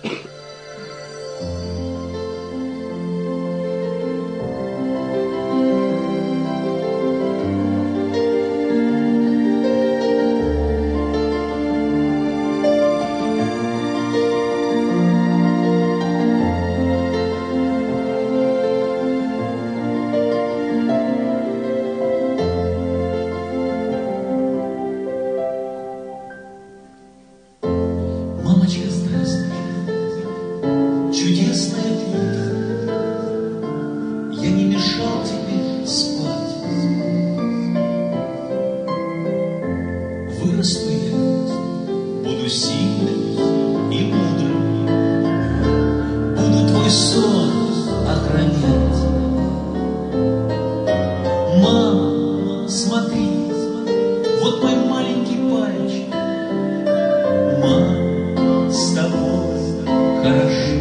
Мамочка, здравствуй, чудесная ты, я не мешал тебе спать. Вырасту я, буду сильным и мудрым, буду твой сон охранять. Мама, смотри, вот мой маленький пальчик. Мама, с тобой хорошо.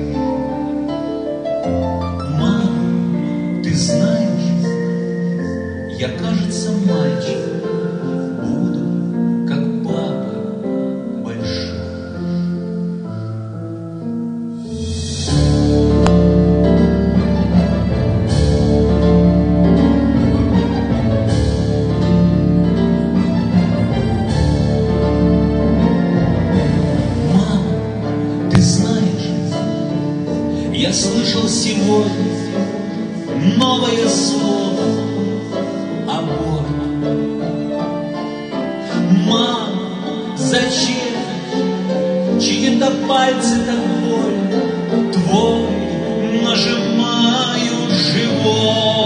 Мама, ты знаешь, я, кажется, мальчик, буду, как папа большой. Я слышал сегодня новое слово — аборт. Мама, зачем чьи-то пальцы так больно? Твой нажимаю живот.